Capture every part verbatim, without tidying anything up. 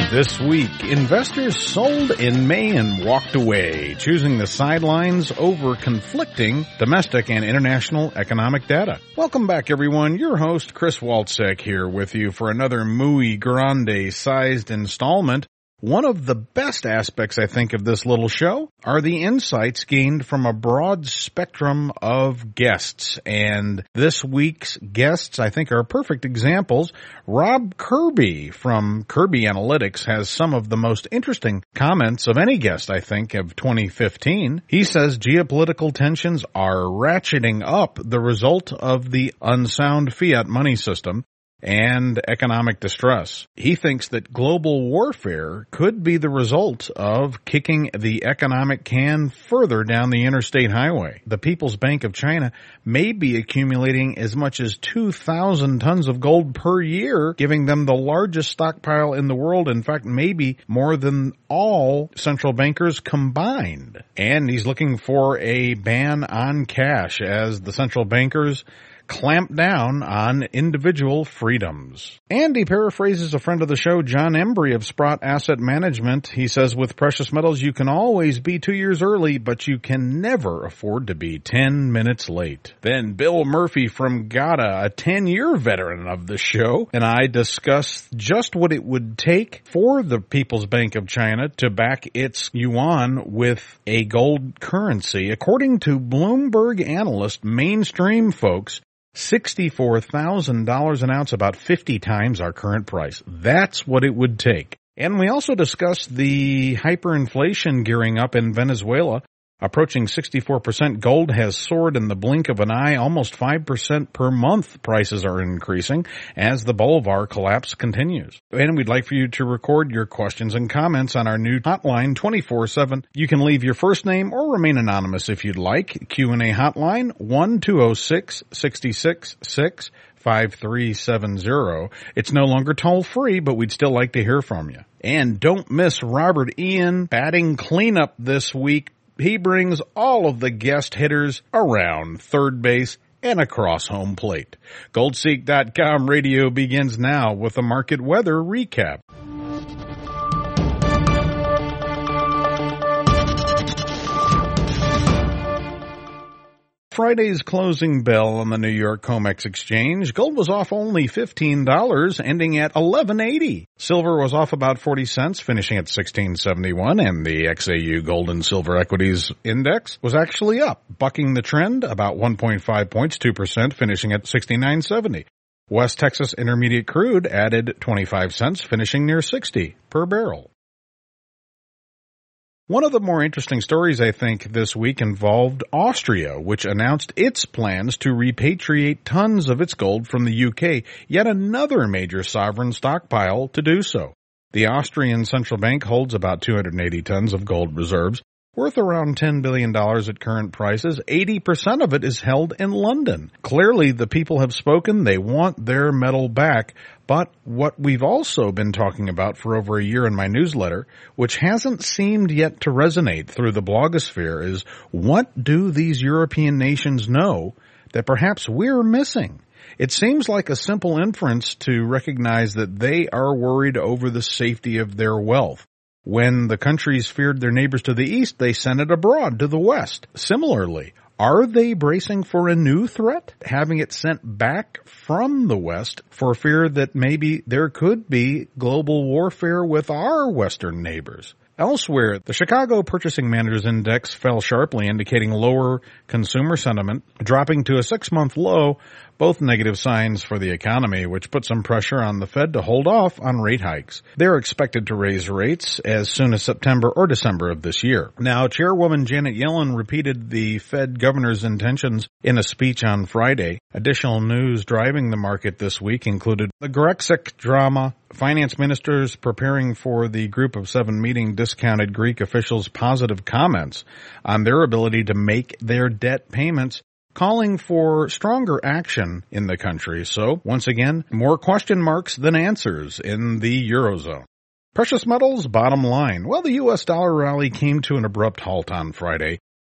This week, investors sold in May and walked away, choosing the sidelines over conflicting domestic and international economic data. Welcome back, everyone. Your host, Chris Walczek, here with you for another muy grande-sized installment. One of the best aspects, I think, of this little show are the insights gained from a broad spectrum of guests. And this week's guests, I think, are perfect examples. Rob Kirby from Kirby Analytics has some of the most interesting comments of any guest, I think, of twenty fifteen. He says geopolitical tensions are ratcheting up, the result of the unsound fiat money system and economic distress. He thinks that global warfare could be the result of kicking the economic can further down the interstate highway. The People's Bank of China may be accumulating as much as two thousand tons of gold per year, giving them the largest stockpile in the world. In fact, maybe more than all central bankers combined. And he's looking for a ban on cash as the central bankers clamp down on individual freedoms. And he paraphrases a friend of the show, John Embry of Sprott Asset Management. He says, with precious metals, you can always be two years early, but you can never afford to be ten minutes late. Then Bill Murphy from Gada, a ten-year veteran of the show, and I discuss just what it would take for the People's Bank of China to back its yuan with a gold currency. According to Bloomberg analyst, mainstream folks, sixty-four thousand dollars an ounce, about fifty times our current price. That's what it would take. And we also discussed the hyperinflation gearing up in Venezuela. Approaching sixty-four percent, gold has soared in the blink of an eye. Almost five percent per month prices are increasing as the Bolivar collapse continues. And we'd like for you to record your questions and comments on our new hotline twenty-four seven. You can leave your first name or remain anonymous if you'd like. Q and A hotline one two zero six, six six six, five three seven zero. It's no longer toll free, but we'd still like to hear from you. And don't miss Robert Ian batting cleanup this week. He brings all of the guest hitters around third base and across home plate. Goldseek dot com radio begins now with a market weather recap. Friday's closing bell on the New York COMEX exchange, gold was off only fifteen dollars, ending at eleven eighty. Silver was off about forty cents, finishing at sixteen seventy-one, and the X A U Gold and Silver Equities Index was actually up, bucking the trend about one point five points, two percent, finishing at sixty-nine seventy. West Texas Intermediate Crude added twenty-five cents, finishing near sixty per barrel. One of the more interesting stories, I think, this week involved Austria, which announced its plans to repatriate tons of its gold from the U K, yet another major sovereign stockpile to do so. The Austrian Central Bank holds about two hundred eighty tons of gold reserves, worth around ten billion dollars at current prices. eighty percent of it is held in London. Clearly, the people have spoken. They want their metal back. But what we've also been talking about for over a year in my newsletter, which hasn't seemed yet to resonate through the blogosphere, is what do these European nations know that perhaps we're missing? It seems like a simple inference to recognize that they are worried over the safety of their wealth. When the countries feared their neighbors to the east, they sent it abroad to the west. Similarly, are they bracing for a new threat, having it sent back from the West for fear that maybe there could be global warfare with our Western neighbors? Elsewhere, the Chicago Purchasing Managers Index fell sharply, indicating lower consumer sentiment, dropping to a six-month low, both negative signs for the economy, which put some pressure on the Fed to hold off on rate hikes. They're expected to raise rates as soon as September or December of this year. Now, Chairwoman Janet Yellen repeated the Fed governor's intentions in a speech on Friday. Additional news driving the market this week included the Grexit drama, finance ministers preparing for the Group of Seven meeting discounted Greek officials' positive comments on their ability to make their debt payments, calling for stronger action in the country. So, once again, more question marks than answers in the Eurozone. Precious metals, bottom line. Well, the U S dollar rally came to an abrupt halt on Friday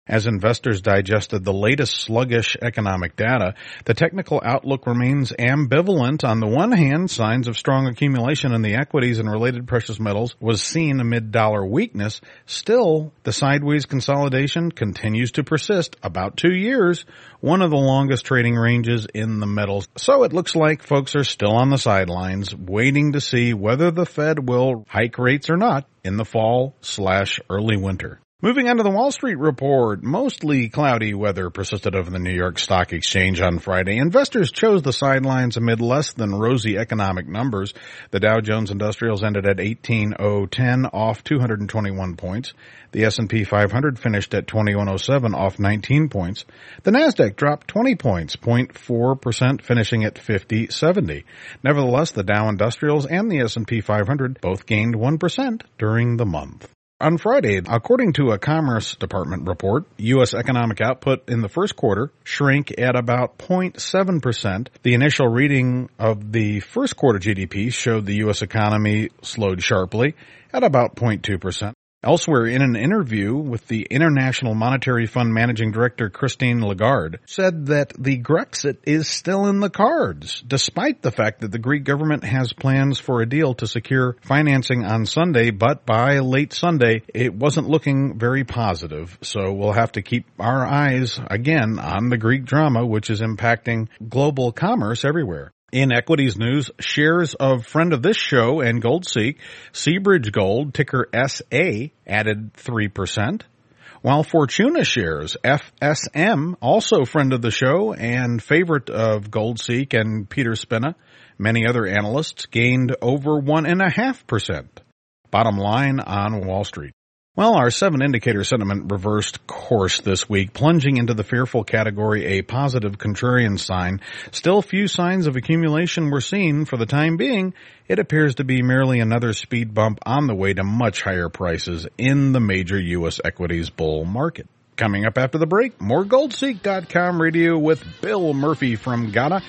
As investors digested the latest sluggish economic data, the technical outlook remains ambivalent. On the one hand, signs of strong accumulation in the equities and related precious metals was seen amid dollar weakness. Still, the sideways consolidation continues to persist, about two years, one of the longest trading ranges in the metals. So it looks like folks are still on the sidelines, waiting to see whether the Fed will hike rates or not in the fall slash early winter. Moving on to the Wall Street report, mostly cloudy weather persisted over the New York Stock Exchange on Friday. Investors chose the sidelines amid less than rosy economic numbers. The Dow Jones Industrials ended at eighteen thousand ten, off two hundred twenty-one points. The S and P five hundred finished at twenty-one oh seven, off nineteen points. The Nasdaq dropped twenty points, zero point four percent, finishing at fifty seventy. Nevertheless, the Dow Industrials and the S and P five hundred both gained one percent during the month. On Friday, according to a Commerce Department report, U S economic output in the first quarter shrank at about zero point seven percent. The initial reading of the first quarter G D P showed the U S economy slowed sharply at about zero point two percent. Elsewhere, in an interview with the International Monetary Fund Managing Director Christine Lagarde, said that the Grexit is still in the cards, despite the fact that the Greek government has plans for a deal to secure financing on Sunday, but by late Sunday, it wasn't looking very positive. So we'll have to keep our eyes, again, on the Greek drama, which is impacting global commerce everywhere. In equities news, shares of friend of this show and GoldSeek, Seabridge Gold, ticker S A, added three percent, while Fortuna shares, F S M, also friend of the show and favorite of GoldSeek and Peter Spina, many other analysts, gained over one point five percent. Bottom line on Wall Street. Well, our seven indicator sentiment reversed course this week, plunging into the fearful category, a positive contrarian sign. Still few signs of accumulation were seen. For the time being, it appears to be merely another speed bump on the way to much higher prices in the major U S equities bull market. Coming up after the break, more Goldseek dot com radio with Bill Murphy from Gada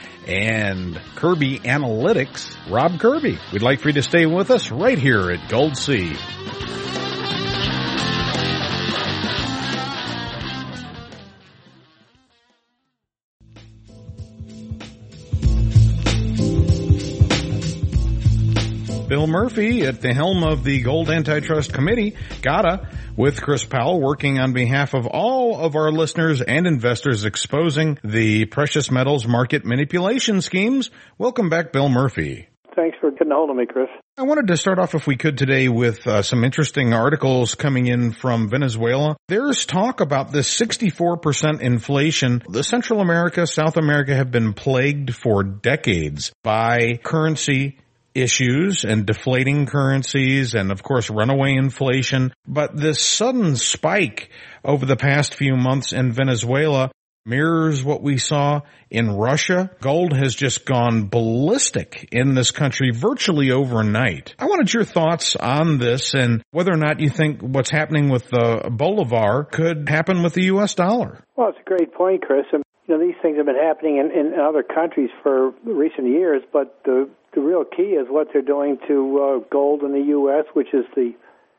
and Kirby Analytics, Rob Kirby. We'd like for you to stay with us right here at Goldseek. Bill Murphy at the helm of the Gold Antitrust Committee, Gada, with Chris Powell working on behalf of all of our listeners and investors exposing the precious metals market manipulation schemes. Welcome back, Bill Murphy. Thanks for getting a hold of me, Chris. I wanted to start off, if we could, today with uh, some interesting articles coming in from Venezuela. There's talk about this sixty-four percent inflation. The Central America, South America have been plagued for decades by currency issues and deflating currencies and, of course, runaway inflation. But this sudden spike over the past few months in Venezuela mirrors what we saw in Russia. Gold has just gone ballistic in this country virtually overnight. I wanted your thoughts on this and whether or not you think what's happening with the Bolivar could happen with the U S dollar. Well, it's a great point, Chris. And, you know, these things have been happening in, in other countries for recent years, but the The real key is what they're doing to uh, gold in the U S, which is the,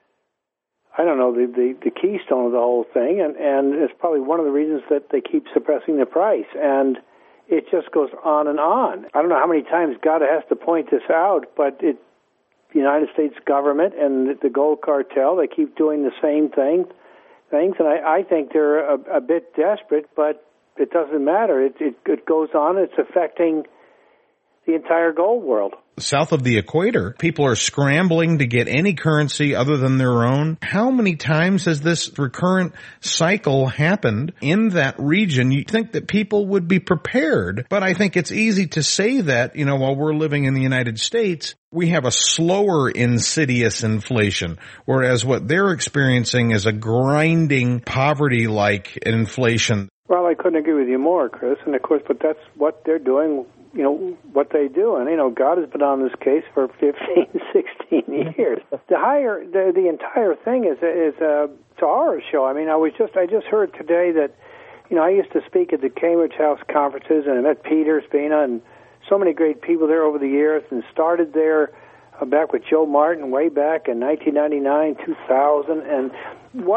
I don't know, the, the, the keystone of the whole thing, and, and it's probably one of the reasons that they keep suppressing the price, and it just goes on and on. I don't know how many times Gada has to point this out, but it, the United States government and the gold cartel, they keep doing the same thing, things, and I, I think they're a, a bit desperate, but it doesn't matter. It, it, it goes on. It's affecting the entire gold world. South of the equator, people are scrambling to get any currency other than their own. How many times has this recurrent cycle happened in that region? You'd think that people would be prepared, but I think it's easy to say that, you know, while we're living in the United States, we have a slower, insidious inflation, whereas what they're experiencing is a grinding, poverty-like inflation. Well, I couldn't agree with you more, Chris, and of course, but that's what they're doing, you know, what they do. And, you know, God has been on this case for fifteen, sixteen years. The higher, the, the entire thing is, is a, it's a horror show. I mean, I was just, I just heard today that, you know, I used to speak at the Cambridge House conferences, and I met Peter Spina and so many great people there over the years, and started there uh, back with Joe Martin way back in nineteen ninety-nine, two thousand. And what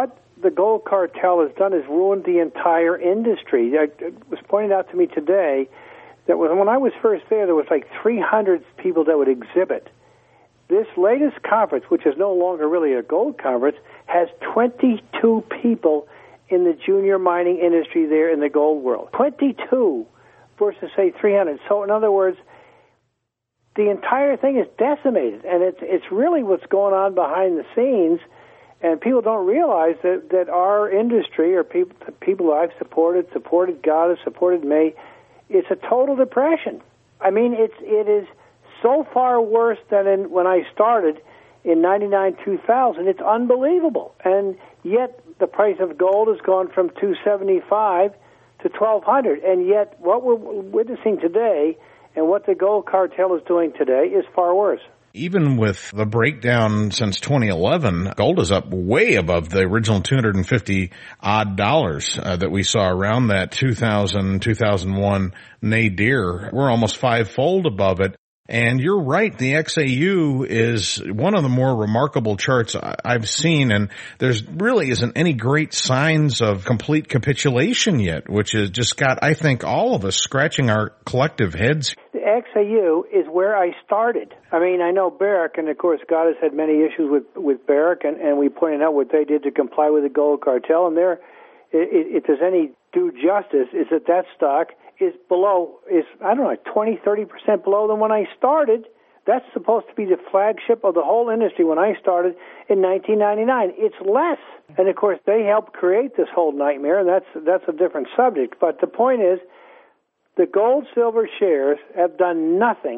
the gold cartel has done is ruined the entire industry. It was pointed out to me today that when I was first there, there was like three hundred people that would exhibit. This latest conference, which is no longer really a gold conference, has twenty-two people in the junior mining industry there in the gold world. twenty-two versus, say, three hundred. So, in other words, the entire thing is decimated, and it's it's really what's going on behind the scenes, and people don't realize that, that our industry, or people people I've supported, supported God, has supported me, it's a total depression. I mean, it's it is so far worse than in, when I started in ninety-nine, two thousand. It's unbelievable. And yet the price of gold has gone from two seventy-five to twelve hundred. And yet what we're witnessing today and what the gold cartel is doing today is far worse. Even with the breakdown since twenty eleven, gold is up way above the original two hundred fifty odd dollars uh, that we saw around that two thousand, two thousand one nadir. We're almost fivefold above it. And you're right, the X A U is one of the more remarkable charts I've seen, and there's really isn't any great signs of complete capitulation yet, which has just got, I think, all of us scratching our collective heads. The X A U is where I started. I mean, I know Barrick, and of course God has had many issues with, with Barrick, and, and we pointed out what they did to comply with the gold cartel, and there, if there's any due justice, is that that stock is below, is, I don't know, twenty, thirty percent below than when I started. That's supposed to be the flagship of the whole industry when I started in nineteen ninety-nine. It's less. And, of course, they helped create this whole nightmare, and that's that's a different subject. But the point is, the gold-silver shares have done nothing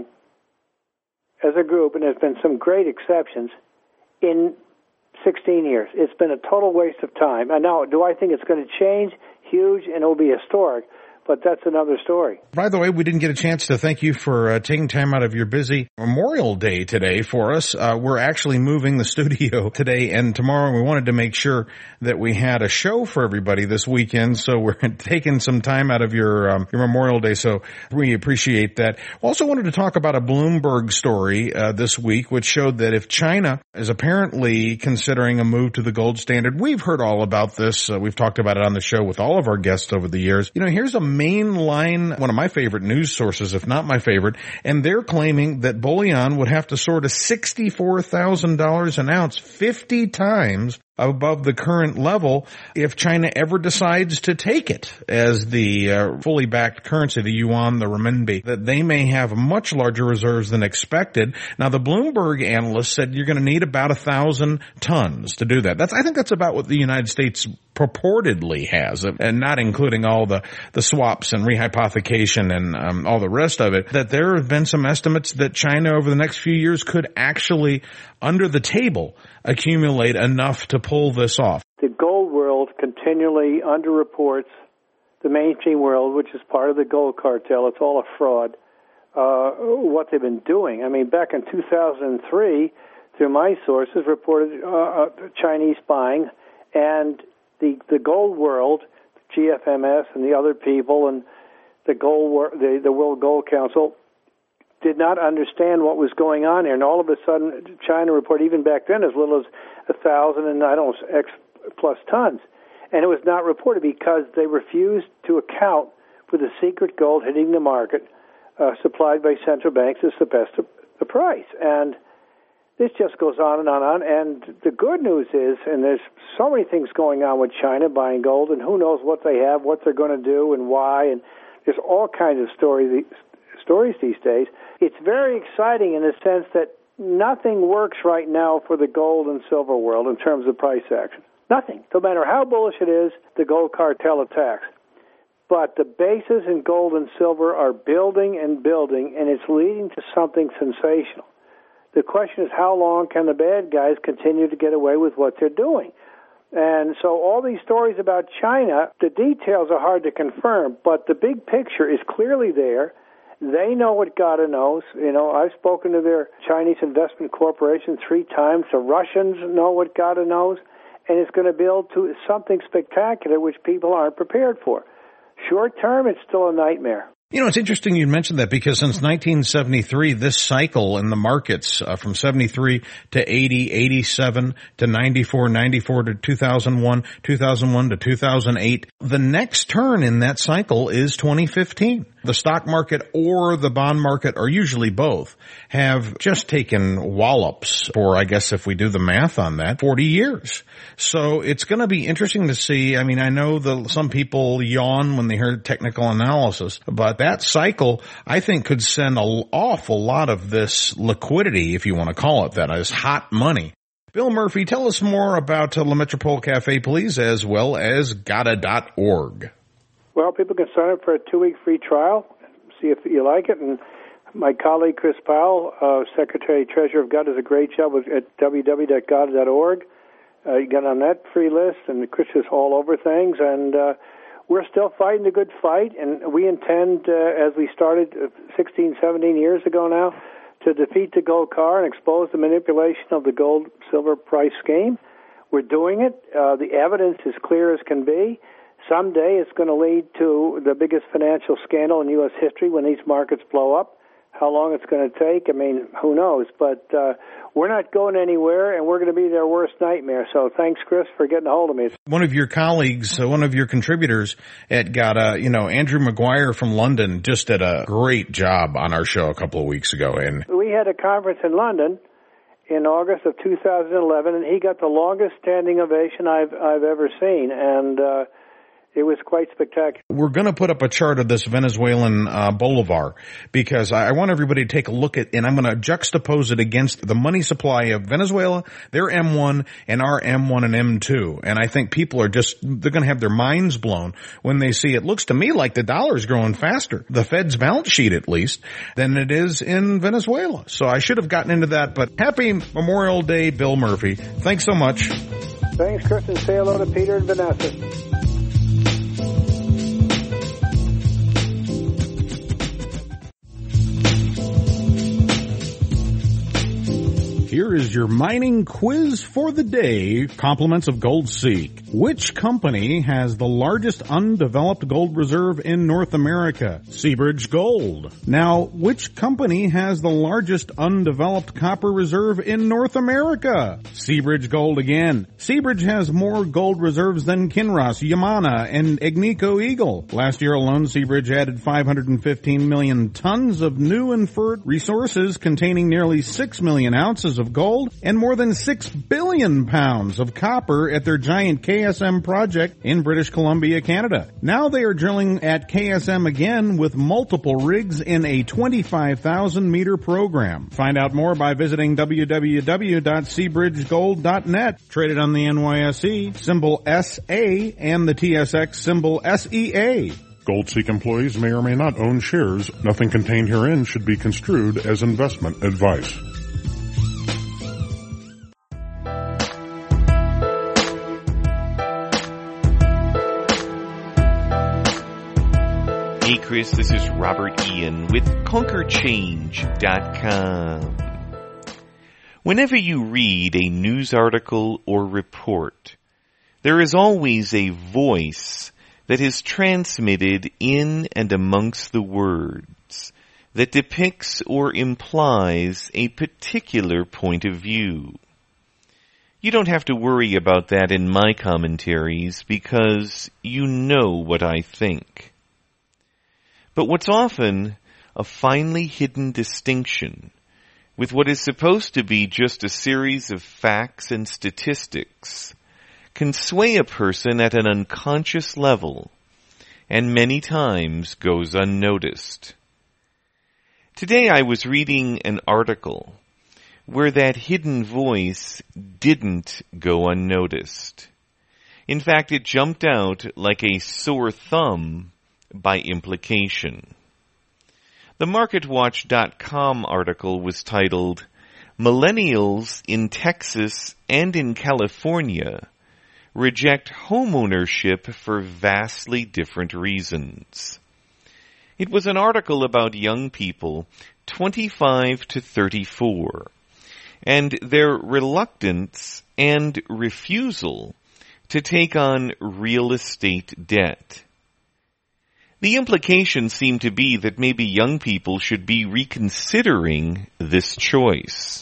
as a group, and there's been some great exceptions, in sixteen years. It's been a total waste of time. And now, do I think it's going to change? Huge, and it will be historic. But that's another story. By the way, we didn't get a chance to thank you for uh, taking time out of your busy Memorial Day today for us. Uh, we're actually moving the studio today and tomorrow. We wanted to make sure that we had a show for everybody this weekend, so we're taking some time out of your um, your Memorial Day, so we appreciate that. Also wanted to talk about a Bloomberg story uh, this week, which showed that if China is apparently considering a move to the gold standard, we've heard all about this. Uh, we've talked about it on the show with all of our guests over the years. You know, here's a mainline, one of my favorite news sources, if not my favorite, and they're claiming that bullion would have to soar to sixty-four thousand dollars an ounce, fifty times above the current level if China ever decides to take it as the uh, fully backed currency, the yuan, the renminbi, that they may have much larger reserves than expected. Now, the Bloomberg analyst said you're going to need about a thousand tons to do that. That's, I think that's about what the United States purportedly has, and not including all the, the swaps and rehypothecation and um, all the rest of it, that there have been some estimates that China over the next few years could actually, under the table, accumulate enough to pull this off. The gold world continually underreports the mainstream world, which is part of the gold cartel. It's all a fraud, uh, what they've been doing. I mean, back in two thousand three, through my sources, reported uh, Chinese buying, and the the gold world, G F M S and the other people, and the gold the, the World Gold Council, did not understand what was going on here. And all of a sudden, China reported, even back then, as little as a thousand and I don't know, X plus tons. And it was not reported because they refused to account for the secret gold hitting the market, uh, supplied by central banks to suppress the, the price. And this just goes on and on and on. And the good news is, and there's so many things going on with China buying gold, and who knows what they have, what they're going to do, and why. And there's all kinds of stories stories these days. It's very exciting in the sense that nothing works right now for the gold and silver world in terms of price action. Nothing. No matter how bullish it is, the gold cartel attacks. But the bases in gold and silver are building and building, and it's leading to something sensational. The question is, how long can the bad guys continue to get away with what they're doing? And so all these stories about China, the details are hard to confirm, but the big picture is clearly there. They know what God knows. You know, I've spoken to their Chinese investment corporation three times. The Russians know what God knows, and it's going to build to something spectacular which people aren't prepared for. Short term, it's still a nightmare. You know, it's interesting you mentioned that because since nineteen seventy-three, this cycle in the markets uh, from seventy-three to eighty, eighty-seven to ninety-four, ninety-four to two thousand one, two thousand one to two thousand eight, the next turn in that cycle is twenty fifteen. The stock market or the bond market, or usually both, have just taken wallops for, I guess if we do the math on that, forty years. So it's going to be interesting to see. I mean, I know the, some people yawn when they hear technical analysis, but that cycle, I think, could send an awful lot of this liquidity, if you want to call it that, as hot money. Bill Murphy, tell us more about uh, La Metropole Cafe, please, as well as Gada dot org. Well, people can sign up for a two-week free trial, see if you like it. And my colleague, Chris Powell, uh, Secretary-Treasurer of Gada, does a great job with, at w w w dot gada dot org. Uh, you get on that free list, and Chris is all over things. And uh, we're still fighting a good fight, and we intend, uh, as we started sixteen, seventeen years ago now, to defeat the gold car and expose the manipulation of the gold-silver price scheme. We're doing it. Uh, the evidence is clear as can be. Someday it's going to lead to the biggest financial scandal in U S history when these markets blow up. How long it's going to take, I mean, who knows? But uh, we're not going anywhere, and we're going to be their worst nightmare. So thanks, Chris, for getting a hold of me. One of your colleagues, uh, one of your contributors at Gada, you know, Andrew Maguire from London, just did a great job on our show a couple of weeks ago. And we had a conference in London in August of two thousand eleven, and he got the longest standing ovation I've I've ever seen. And uh, it was quite spectacular. We're going to put up a chart of this Venezuelan uh, bolivar because I, I want everybody to take a look at, and I'm going to juxtapose it against the money supply of Venezuela, their M one, and our M one and M two. And I think people are just, they're going to have their minds blown when they see it. Looks to me like the dollar's growing faster, the Fed's balance sheet at least, than it is in Venezuela. So I should have gotten into that, but happy Memorial Day, Bill Murphy. Thanks so much. Thanks, Chris, and say hello to Peter and Vanessa. Here is your mining quiz for the day, compliments of GoldSeek. Which company has the largest undeveloped gold reserve in North America? Seabridge Gold. Now, which company has the largest undeveloped copper reserve in North America? Seabridge Gold again. Seabridge has more gold reserves than Kinross, Yamana, and Agnico Eagle. Last year alone, Seabridge added five hundred fifteen million tons of new inferred resources containing nearly six million ounces of gold and more than six billion pounds of copper at their giant K S M project in British Columbia, Canada. Now they are drilling at K S M again with multiple rigs in a twenty-five thousand meter program. Find out more by visiting w w w dot seabridge gold dot net. Traded on the N Y S E, symbol S A, and the T S X, symbol S E A. GoldSeek employees may or may not own shares. Nothing contained herein should be construed as investment advice. Hey Chris, this is Robert Ian with Conquer Change dot com. Whenever you read a news article or report, there is always a voice that is transmitted in and amongst the words that depicts or implies a particular point of view. You don't have to worry about that in my commentaries because you know what I think. But what's often a finely hidden distinction with what is supposed to be just a series of facts and statistics can sway a person at an unconscious level and many times goes unnoticed. Today I was reading an article where that hidden voice didn't go unnoticed. In fact, it jumped out like a sore thumb by implication. The market watch dot com article was titled, Millennials in Texas and in California Reject Homeownership for Vastly Different Reasons. It was an article about young people twenty-five to thirty-four and their reluctance and refusal to take on real estate debt. The implications seem to be that maybe young people should be reconsidering this choice.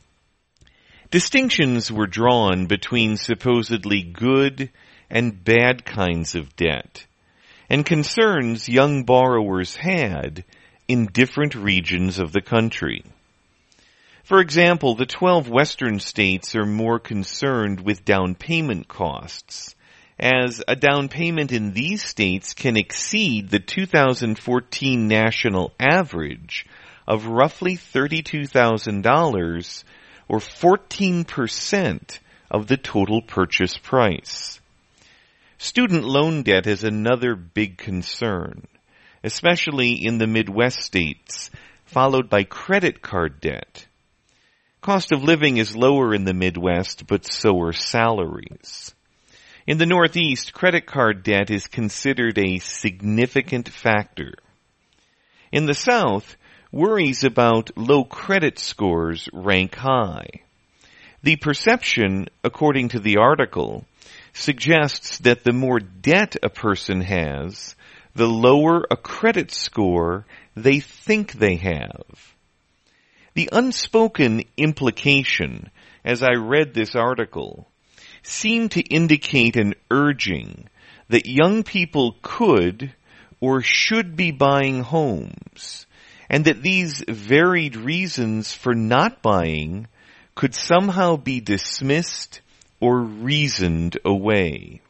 Distinctions were drawn between supposedly good and bad kinds of debt, and concerns young borrowers had in different regions of the country. For example, the twelve western states are more concerned with down payment costs, as a down payment in these states can exceed the two thousand fourteen national average of roughly thirty-two thousand dollars, or fourteen percent of the total purchase price. Student loan debt is another big concern, especially in the Midwest states, followed by credit card debt. Cost of living is lower in the Midwest, but so are salaries. In the Northeast, credit card debt is considered a significant factor. In the South, worries about low credit scores rank high. The perception, according to the article, suggests that the more debt a person has, the lower a credit score they think they have. The unspoken implication, as I read this article, seemed to indicate an urging that young people could or should be buying homes, and that these varied reasons for not buying could somehow be dismissed or reasoned away.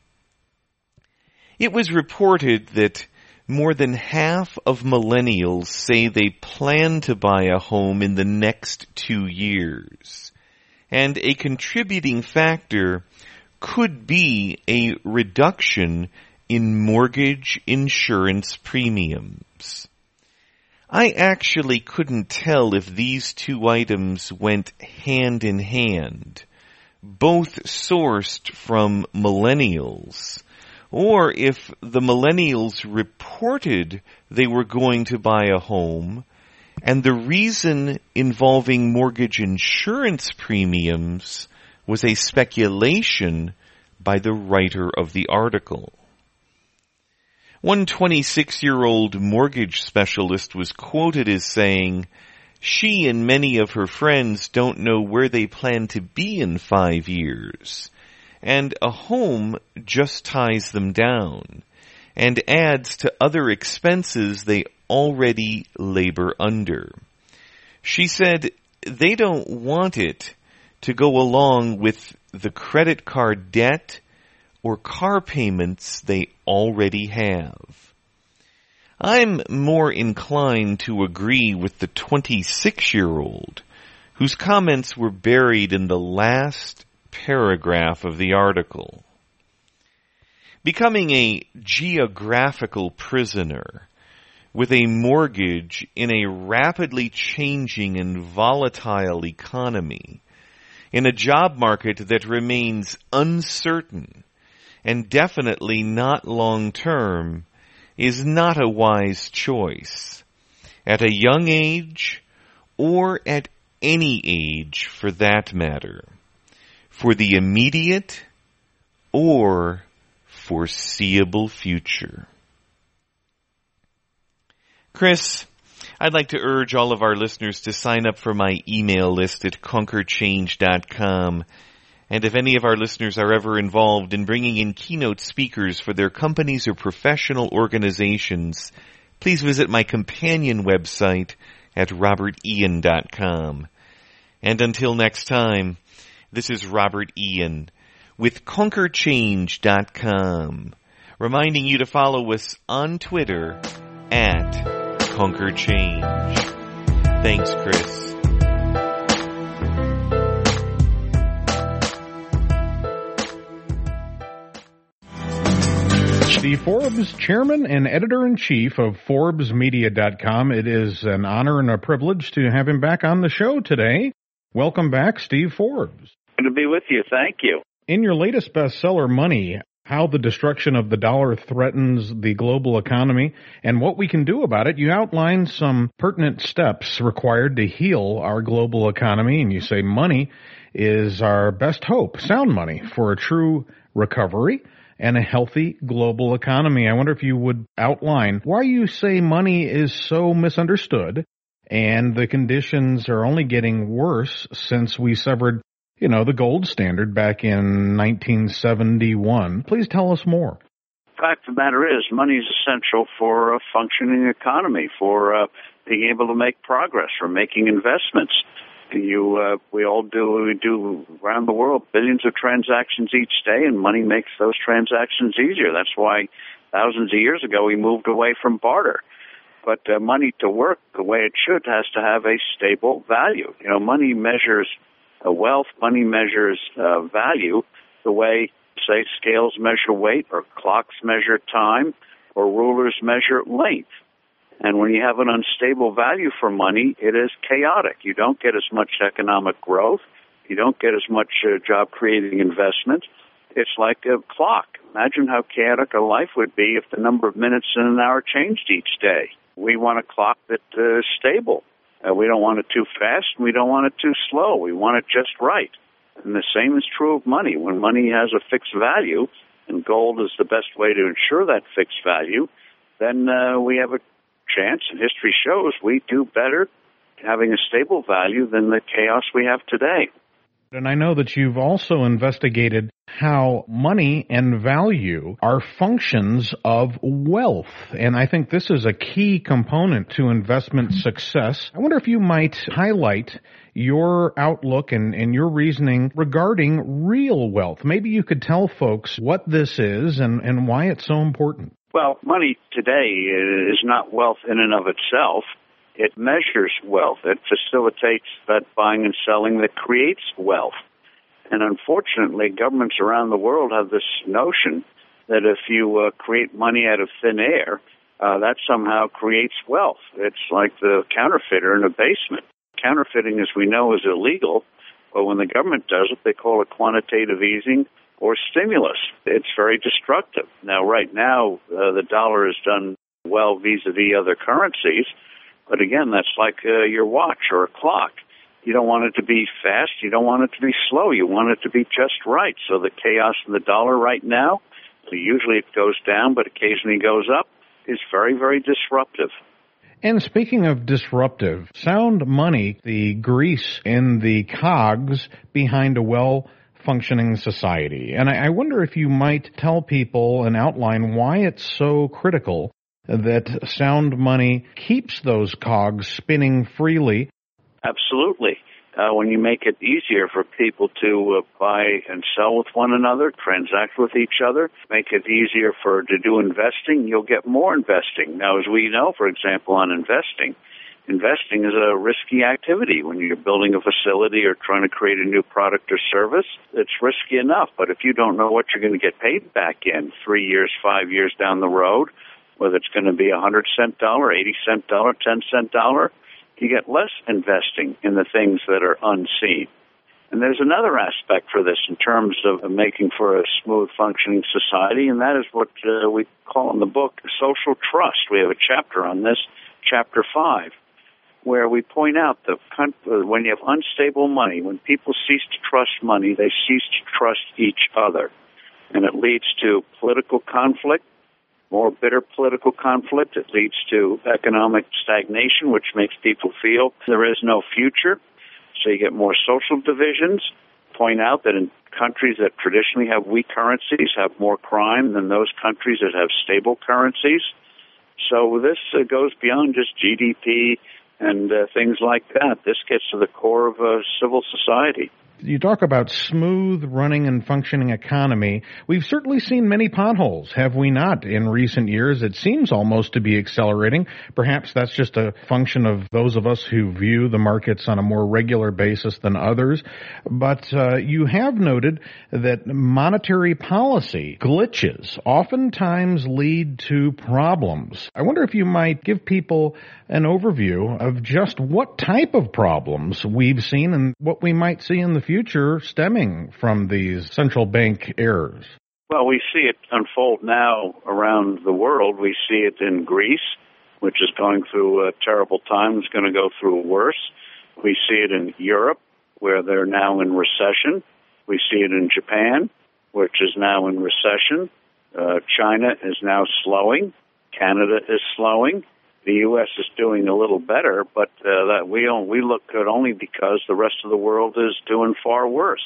It was reported that more than half of millennials say they plan to buy a home in the next two years, and a contributing factor could be a reduction in mortgage insurance premiums. I actually couldn't tell if these two items went hand in hand, both sourced from millennials, or if the millennials reported they were going to buy a home, and the reason involving mortgage insurance premiums was a speculation by the writer of the article. One twenty-six-year-old mortgage specialist was quoted as saying, she and many of her friends don't know where they plan to be in five years, and a home just ties them down and adds to other expenses they already labor under. She said they don't want it to go along with the credit card debt or car payments they already have. I'm more inclined to agree with the twenty-six-year-old whose comments were buried in the last paragraph of the article. Becoming a geographical prisoner with a mortgage in a rapidly changing and volatile economy, in a job market that remains uncertain and definitely not long-term, is not a wise choice, at a young age or at any age for that matter, for the immediate or foreseeable future. Chris, I'd like to urge all of our listeners to sign up for my email list at conquer change dot com. And if any of our listeners are ever involved in bringing in keynote speakers for their companies or professional organizations, please visit my companion website at robert ian dot com. And until next time, this is Robert Ian with conquer change dot com, reminding you to follow us on Twitter at Conquer Change. Thanks, Chris. Steve Forbes, Chairman and Editor-in-Chief of Forbes Media dot com. It is an honor and a privilege to have him back on the show today. Welcome back, Steve Forbes. Good to be with you. Thank you. In your latest bestseller, Money, How the Destruction of the Dollar Threatens the Global Economy and What We Can Do About It, you outline some pertinent steps required to heal our global economy, and you say money is our best hope, sound money, for a true recovery. and a healthy global economy. I wonder if you would outline why you say money is so misunderstood and the conditions are only getting worse since we severed, you know, the gold standard back in nineteen seventy-one. Please tell us more. The fact of the matter is, money is essential for a functioning economy, for uh, being able to make progress, for making investments. You, uh, we all do, we do around the world billions of transactions each day, and money makes those transactions easier. That's why thousands of years ago we moved away from barter. But uh, money to work the way it should has to have a stable value. You know, money measures uh, wealth, money measures uh, value the way, say, scales measure weight, or clocks measure time, or rulers measure length. And when you have an unstable value for money, it is chaotic. You don't get as much economic growth. You don't get as much uh, job-creating investment. It's like a clock. Imagine how chaotic a life would be if the number of minutes in an hour changed each day. We want a clock that uh, is stable. Uh, we don't want it too fast, and we don't want it too slow. We want it just right. And the same is true of money. When money has a fixed value, and gold is the best way to ensure that fixed value, then uh, we have a chance, and history shows we do better having a stable value than the chaos we have today. And I know that you've also investigated how money and value are functions of wealth. And I think this is a key component to investment success. I wonder if you might highlight your outlook and, and your reasoning regarding real wealth. Maybe you could tell folks what this is and, and why it's so important. Well, money today is not wealth in and of itself. It measures wealth. It facilitates that buying and selling that creates wealth. And unfortunately, governments around the world have this notion that if you uh, create money out of thin air, uh, that somehow creates wealth. It's like the counterfeiter in a basement. Counterfeiting, as we know, is illegal, but when the government does it, they call it quantitative easing or stimulus. It's very destructive. Now, right now, uh, the dollar has done well vis-a-vis other currencies, but again, that's like uh, your watch or a clock. You don't want it to be fast. You don't want it to be slow. You want it to be just right. So the chaos in the dollar right now, usually it goes down, but occasionally goes up, is very, very disruptive. And speaking of disruptive, sound money, the grease in the cogs behind a well-functioning society. And I wonder if you might tell people and outline why it's so critical that sound money keeps those cogs spinning freely. Absolutely. Uh, when you make it easier for people to uh, buy and sell with one another, transact with each other, make it easier for to do investing, you'll get more investing. Now, as we know, for example, on investing, investing is a risky activity. When you're building a facility or trying to create a new product or service, it's risky enough. But if you don't know what you're going to get paid back in three years, five years down the road, whether it's going to be a one hundred cent dollar, eighty cent dollar, ten cent dollar, you get less investing in the things that are unseen. And there's another aspect for this in terms of making for a smooth functioning society, and that is what uh, we call in the book social trust. We have a chapter on this, chapter five, where we point out that when you have unstable money, when people cease to trust money, they cease to trust each other. And it leads to political conflict, more bitter political conflict. It leads to economic stagnation, which makes people feel there is no future. So you get more social divisions. Point out that in countries that traditionally have weak currencies have more crime than those countries that have stable currencies. So this uh, goes beyond just G D P and uh, things like that. This gets to the core of a civil society. You talk about smooth running and functioning economy. We've certainly seen many potholes, have we not, in recent years? It seems almost to be accelerating. Perhaps that's just a function of those of us who view the markets on a more regular basis than others. But uh, you have noted that monetary policy glitches oftentimes lead to problems. I wonder if you might give people an overview of just what type of problems we've seen and what we might see in the future stemming from these central bank errors. Well, we see it unfold now around the world. We see it in Greece, which is going through a terrible time. It's going to go through worse. We see it in Europe, where they're now in recession. We see it in Japan, which is now in recession. Uh, China is now slowing. Canada is slowing. The U S is doing a little better, but uh, that we don't, we look good only because the rest of the world is doing far worse.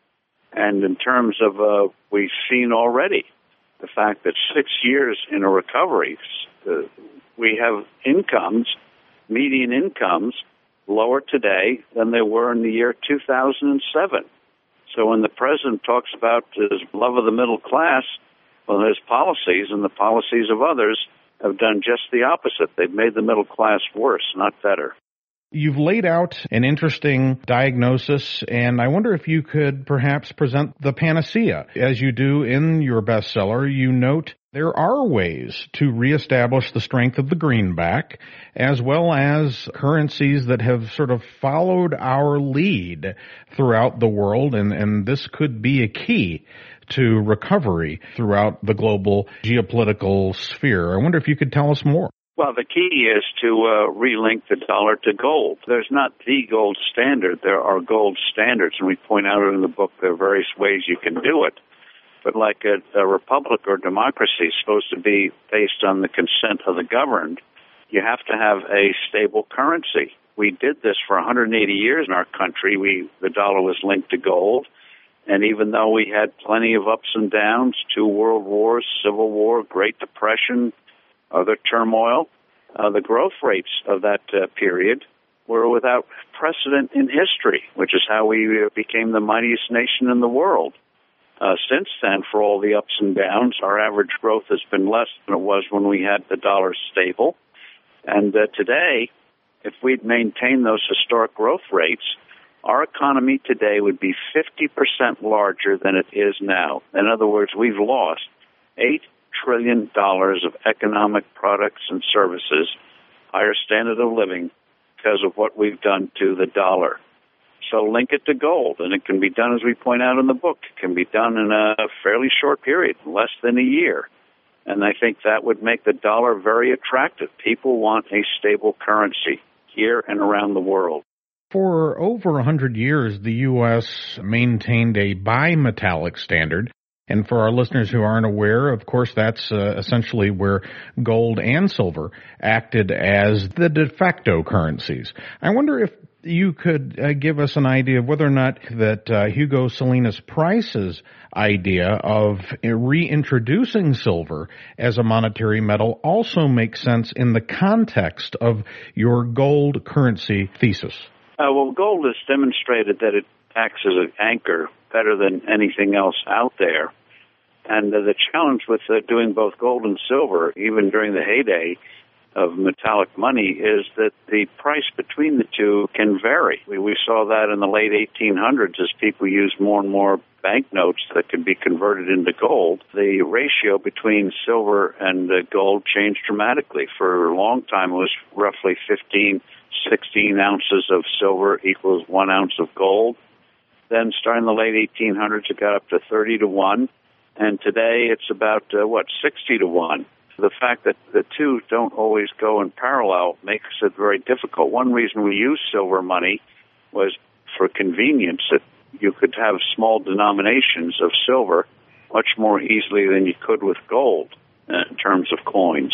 And in terms of, uh, we've seen already the fact that six years in a recovery, uh, we have incomes, median incomes, lower today than they were in the year two thousand seven. So when the president talks about his love of the middle class, well, his policies and the policies of others have done just the opposite. They've made the middle class worse, not better. You've laid out an interesting diagnosis, and I wonder if you could perhaps present the panacea. As you do in your bestseller, you note there are ways to reestablish the strength of the greenback, as well as currencies that have sort of followed our lead throughout the world, and, and this could be a key to recovery throughout the global geopolitical sphere. I wonder if you could tell us more. Well, the key is to uh, relink the dollar to gold. There's not the gold standard. There are gold standards, and we point out in the book there are various ways you can do it. But like a, a republic or democracy is supposed to be based on the consent of the governed, you have to have a stable currency. We did this for one hundred eighty years in our country. We the dollar was linked to gold. And even though we had plenty of ups and downs, two world wars, civil war, Great Depression, other turmoil, uh, the growth rates of that uh, period were without precedent in history, which is how we uh, became the mightiest nation in the world. Uh, since then, for all the ups and downs, our average growth has been less than it was when we had the dollar stable. And uh, today, if we'd maintained those historic growth rates, our economy today would be fifty percent larger than it is now. In other words, we've lost eight trillion dollars of economic products and services, higher standard of living, because of what we've done to the dollar. So link it to gold, and it can be done, as we point out in the book. It can be done in a fairly short period, less than a year. And I think that would make the dollar very attractive. People want a stable currency here and around the world. For over a hundred years, the U S maintained a bimetallic standard. And for our listeners who aren't aware, of course, that's uh, essentially where gold and silver acted as the de facto currencies. I wonder if you could uh, give us an idea of whether or not that uh, Hugo Salinas Price's idea of reintroducing silver as a monetary metal also makes sense in the context of your gold currency thesis. Uh, well, gold has demonstrated that it acts as an anchor better than anything else out there. And uh, the challenge with uh, doing both gold and silver, even during the heyday of metallic money, is that the price between the two can vary. We, we saw that in the late eighteen hundreds as people used more and more banknotes that could be converted into gold. The ratio between silver and uh, gold changed dramatically. For a long time, it was roughly fifteen, sixteen ounces of silver equals one ounce of gold. Then starting in the late eighteen hundreds, it got up to thirty to one. And today it's about, uh, what, sixty to one. The fact that the two don't always go in parallel makes it very difficult. One reason we used silver money was for convenience, that you could have small denominations of silver much more easily than you could with gold uh, in terms of coins.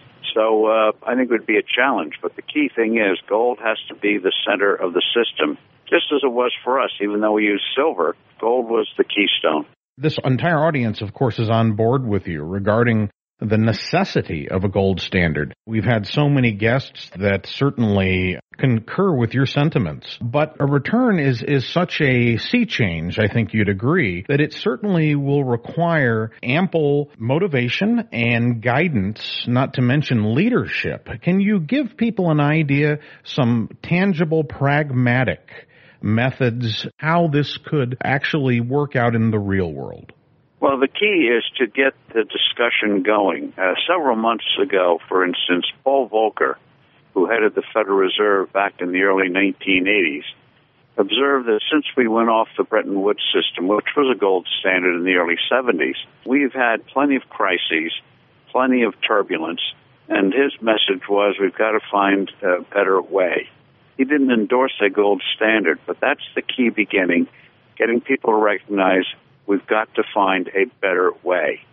So uh, I think it would be a challenge. But the key thing is gold has to be the center of the system, just as it was for us. Even though we used silver, gold was the keystone. This entire audience, of course, is on board with you regarding the necessity of a gold standard. We've had so many guests that certainly concur with your sentiments. But a return is, is such a sea change, I think you'd agree, that it certainly will require ample motivation and guidance, not to mention leadership. Can you give people an idea, some tangible, pragmatic methods, how this could actually work out in the real world? Well, the key is to get the discussion going. Uh, several months ago, for instance, Paul Volcker, who headed the Federal Reserve back in the early nineteen eighties, observed that since we went off the Bretton Woods system, which was a gold standard in the early seventies, we've had plenty of crises, plenty of turbulence, and his message was we've got to find a better way. He didn't endorse a gold standard, but that's the key beginning, getting people to recognize we've got to find a better way.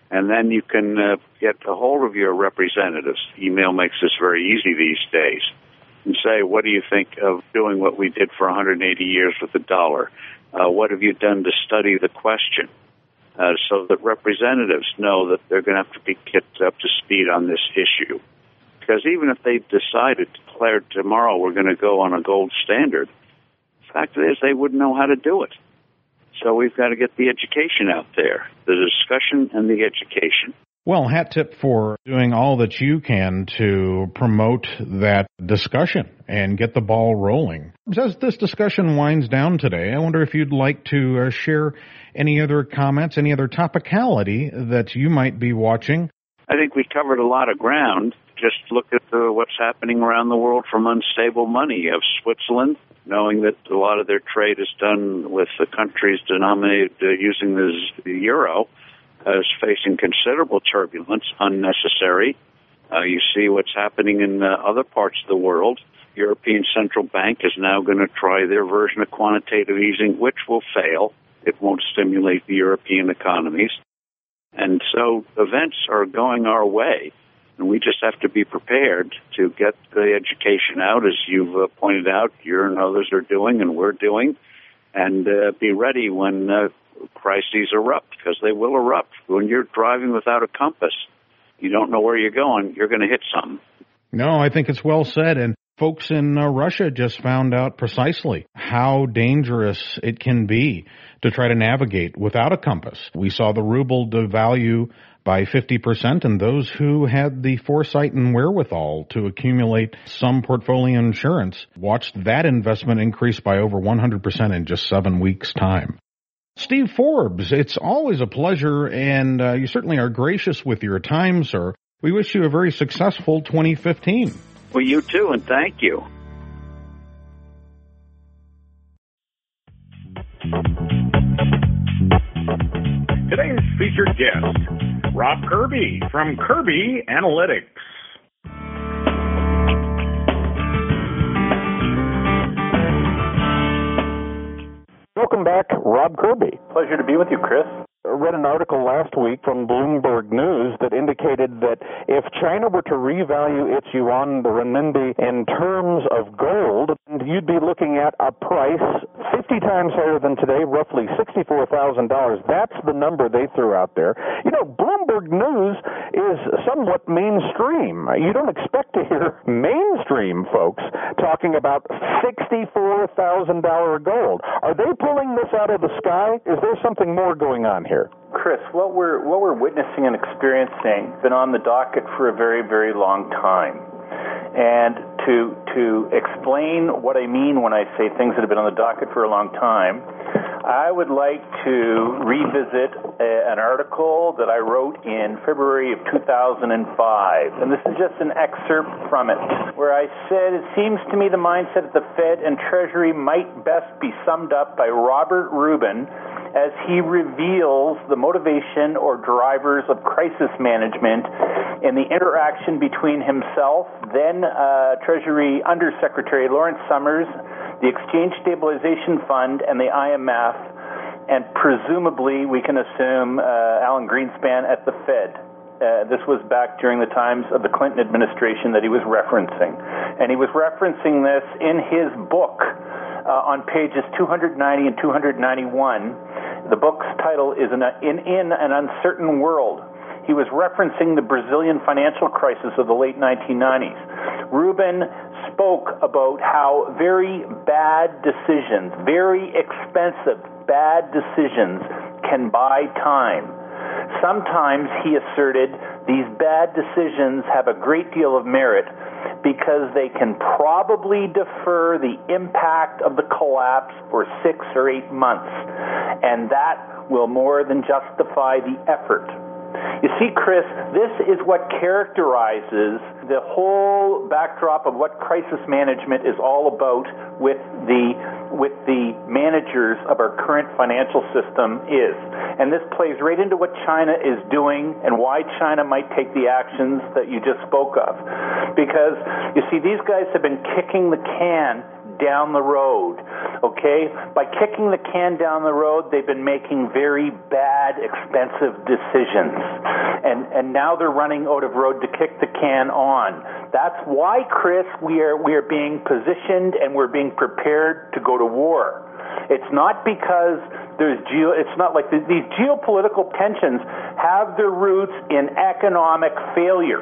And then you can uh, get a hold of your representatives. Email makes this very easy these days. And say, what do you think of doing what we did for one hundred eighty years with the dollar? Uh, what have you done to study the question? Uh, so that representatives know that they're going to have to be kept up to speed on this issue. Because even if they decided, declared tomorrow we're going to go on a gold standard, the fact is they wouldn't know how to do it. So we've got to get the education out there, the discussion and the education. Well, hat tip for doing all that you can to promote that discussion and get the ball rolling. As this discussion winds down today, I wonder if you'd like to uh, share any other comments, any other topicality that you might be watching. I think we covered a lot of ground. Just look at the, what's happening around the world from unstable money. You have Switzerland, knowing that a lot of their trade is done with the countries denominated uh, using the, the euro, uh, is facing considerable turbulence, unnecessary. Uh, you see what's happening in uh, other parts of the world. European Central Bank is now going to try their version of quantitative easing, which will fail. It won't stimulate the European economies. And so events are going our way, and we just have to be prepared to get the education out, as you've uh, pointed out, you and others are doing and we're doing, and uh, be ready when uh, crises erupt, because they will erupt. When you're driving without a compass, you don't know where you're going, you're going to hit something. No, I think it's well said, and folks in uh, Russia just found out precisely how dangerous it can be to try to navigate without a compass. We saw the ruble devalue by fifty percent, and those who had the foresight and wherewithal to accumulate some portfolio insurance watched that investment increase by over one hundred percent in just seven weeks' time. Steve Forbes, it's always a pleasure, and uh, you certainly are gracious with your time, sir. We wish you a very successful twenty fifteen. Well, you too, and thank you. Today's featured guest, Rob Kirby from Kirby Analytics. Welcome back, Rob Kirby. Pleasure to be with you, Chris. I read an article last week from Bloomberg News that indicated that if China were to revalue its yuan, the renminbi, in terms of gold, you'd be looking at a price fifty times higher than today, roughly sixty-four thousand dollars. That's the number they threw out there. You know, Bloomberg News is somewhat mainstream. You don't expect to hear mainstream folks talking about sixty-four thousand dollars gold. Are they pulling this out of the sky? Is there something more going on here? Chris, what we're what we're witnessing and experiencing has been on the docket for a very, very long time. And to to explain what I mean when I say things that have been on the docket for a long time, I would like to revisit a, an article that I wrote in February of two thousand five. And this is just an excerpt from it, where I said, it seems to me the mindset of the Fed and Treasury might best be summed up by Robert Rubin as he reveals the motivation or drivers of crisis management in the interaction between himself, then uh, Treasury Undersecretary Lawrence Summers, the Exchange Stabilization Fund, and the I M F, and presumably, we can assume, uh, Alan Greenspan at the Fed. Uh, this was back during the times of the Clinton administration that he was referencing. And he was referencing this in his book uh, on pages two ninety and two ninety-one. The book's title is in, a, in, in an Uncertain World. He was referencing the Brazilian financial crisis of the late nineteen nineties. Rubin spoke about how very bad decisions, very expensive bad decisions can buy time. Sometimes, he asserted, these bad decisions have a great deal of merit because they can probably defer the impact of the collapse for six or eight months, and that will more than justify the effort. You see, Chris, this is what characterizes the whole backdrop of what crisis management is all about with the with the managers of our current financial system is. And this plays right into what China is doing and why China might take the actions that you just spoke of. Because, you see, these guys have been kicking the can down the road. Okay? By kicking the can down the road, they've been making very bad, expensive decisions. And and now they're running out of road to kick the can on. That's why, Chris, we are we are being positioned and we're being prepared to go to war. It's not because there's geo, it's not like the, these geopolitical tensions have their roots in economic failure,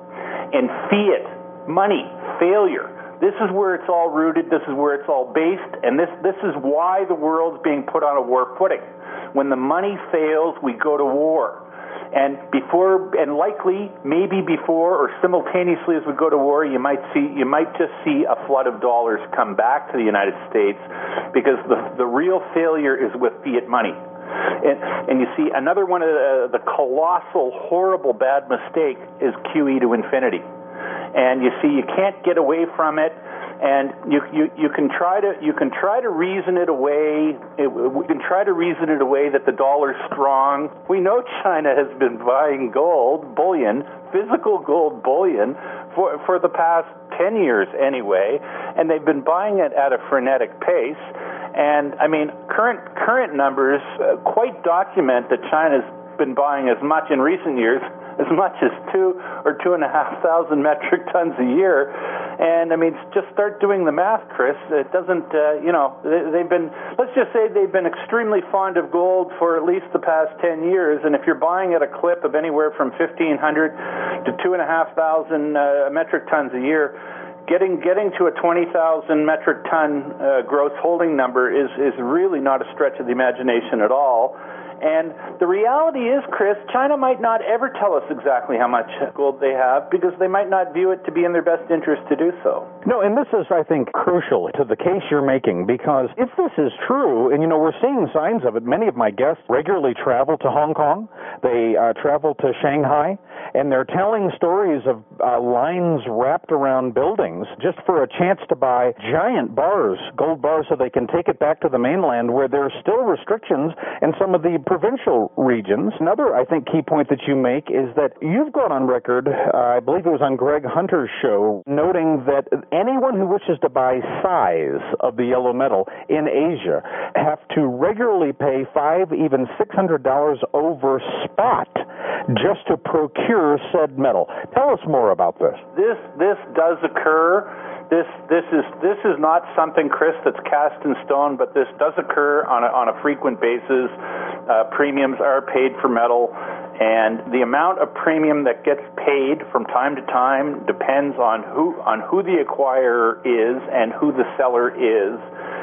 in fiat money failure. This is where it's all rooted. This is where it's all based, and this this is why the world's being put on a war footing. When the money fails, we go to war. And before, and likely, maybe before or simultaneously as we go to war, you might see, you might just see a flood of dollars come back to the United States, because the the real failure is with fiat money. And, and you see, another one of the, the colossal, horrible, bad mistake is Q E to infinity. And you see, you can't get away from it. And you, you you can try to you can try to reason it away. It, we can try to reason it away that the dollar's strong. We know China has been buying gold bullion, physical gold bullion, for for the past ten years anyway, and they've been buying it at a frenetic pace. And I mean, current current numbers uh, quite document that China's been buying as much in recent years, as much as two or two and a half thousand metric tons a year. And I mean, just start doing the math, Chris. It doesn't, uh, you know, they, they've been, let's just say they've been extremely fond of gold for at least the past ten years. And if you're buying at a clip of anywhere from fifteen hundred to two and a half thousand uh, metric tons a year, Getting getting to a twenty thousand metric ton uh, gross holding number is, is really not a stretch of the imagination at all. And the reality is, Chris, China might not ever tell us exactly how much gold they have, because they might not view it to be in their best interest to do so. No, and this is, I think, crucial to the case you're making, because if this is true, and, you know, we're seeing signs of it, many of my guests regularly travel to Hong Kong, they uh, travel to Shanghai, and they're telling stories of uh, lines wrapped around buildings just for a chance to buy giant bars, gold bars, so they can take it back to the mainland, where there are still restrictions in some of the provincial regions. Another, I think, key point that you make is that you've gone on record, uh, I believe it was on Greg Hunter's show, noting that anyone who wishes to buy size of the yellow metal in Asia have to regularly pay five, even six hundred dollars over spot just to procure said metal. Tell us more about this. This this does occur. This this is this is not something, Chris, that's cast in stone, but this does occur on a, on a frequent basis. Uh, premiums are paid for metal, and the amount of premium that gets paid from time to time depends on who on who the acquirer is and who the seller is,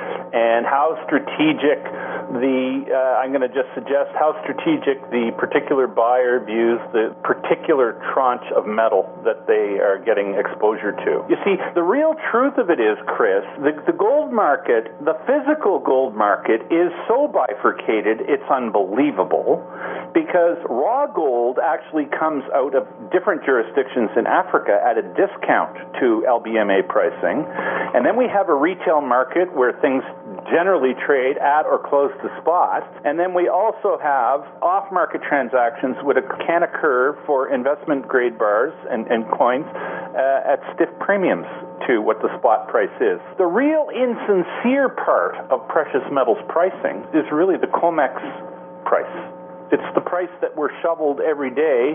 and how strategic the, uh, I'm going to just suggest how strategic the particular buyer views the particular tranche of metal that they are getting exposure to. You see, the real truth of it is, Chris, the, the gold market, the physical gold market, is so bifurcated, it's unbelievable, because raw gold actually comes out of different jurisdictions in Africa at a discount to L B M A pricing. And then we have a retail market where things generally trade at or close to spot. And then we also have off-market transactions which can occur for investment-grade bars and, and coins uh, at stiff premiums to what the spot price is. The real insincere part of precious metals pricing is really the COMEX price. It's the price that we're shoveled every day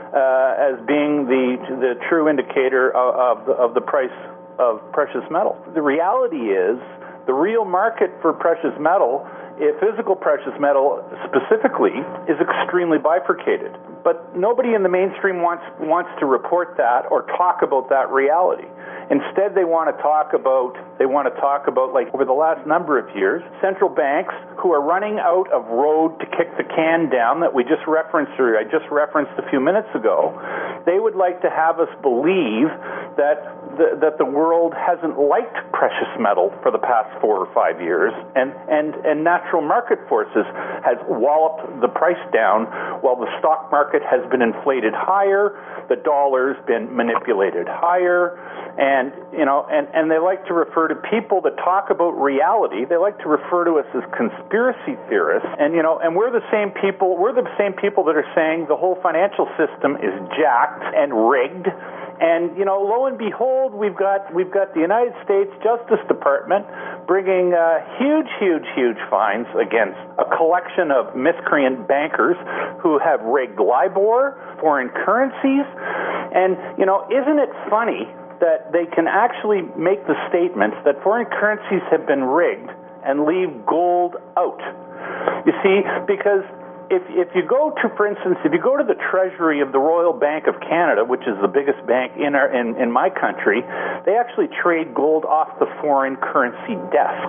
uh, as being the the true indicator of, of, the, of the price of precious metal. The reality is, the real market for precious metal, physical precious metal specifically, is extremely bifurcated. But nobody in the mainstream wants wants to report that or talk about that reality. Instead, they want to talk about they want to talk about like over the last number of years, central banks who are running out of road to kick the can down that we just referenced or I just referenced a few minutes ago. They would like to have us believe that the, that the world hasn't liked precious metal for the past four or five years, and, and, and natural market forces has walloped the price down while the stock market has been inflated higher, the dollar's been manipulated higher, and you know, and, and they like to refer to people that talk about reality, they like to refer to us as conspiracy theorists, and you know, and we're the same people, we're the same people that are saying the whole financial system is jacked and rigged. And, you know, lo and behold, we've got we've got the United States Justice Department bringing uh, huge, huge, huge fines against a collection of miscreant bankers who have rigged LIBOR, foreign currencies. And, you know, isn't it funny that they can actually make the statements that foreign currencies have been rigged and leave gold out? You see, because if if you go to, for instance, if you go to the treasury of the Royal Bank of Canada, which is the biggest bank in our in, in my country, they actually trade gold off the foreign currency desk.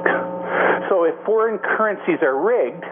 So if foreign currencies are rigged,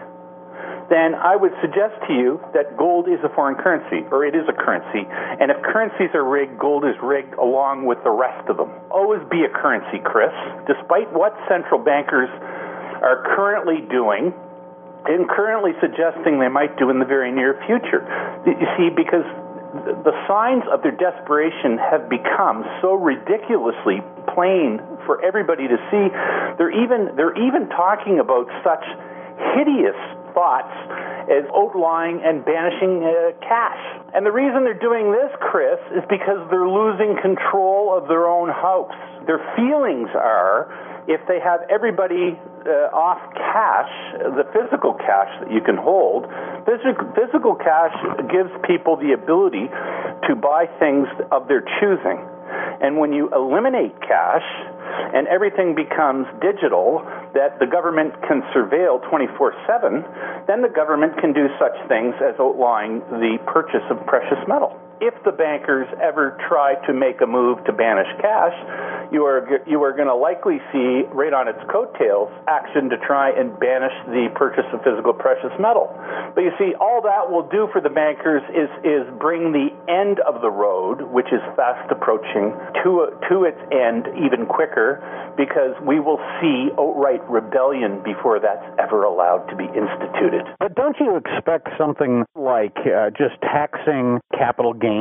then I would suggest to you that gold is a foreign currency, or it is a currency. And if currencies are rigged, gold is rigged along with the rest of them. Always be a currency, Chris. Despite what central bankers are currently doing, and currently suggesting they might do in the very near future. You see, because the signs of their desperation have become so ridiculously plain for everybody to see. They're even they're even talking about such hideous thoughts as outlawing and banishing uh, cash. And the reason they're doing this, Chris, is because they're losing control of their own house. Their feelings are, if they have everybody uh, off cash, the physical cash that you can hold, physical, physical cash gives people the ability to buy things of their choosing. And when you eliminate cash and everything becomes digital that the government can surveil twenty-four seven, then the government can do such things as outlawing the purchase of precious metal. If the bankers ever try to make a move to banish cash, you are you are going to likely see, right on its coattails, action to try and banish the purchase of physical precious metal. But you see, all that will do for the bankers is is bring the end of the road, which is fast approaching, to to its end even quicker, because we will see outright rebellion before that's ever allowed to be instituted. But don't you expect something like uh, just taxing capital gains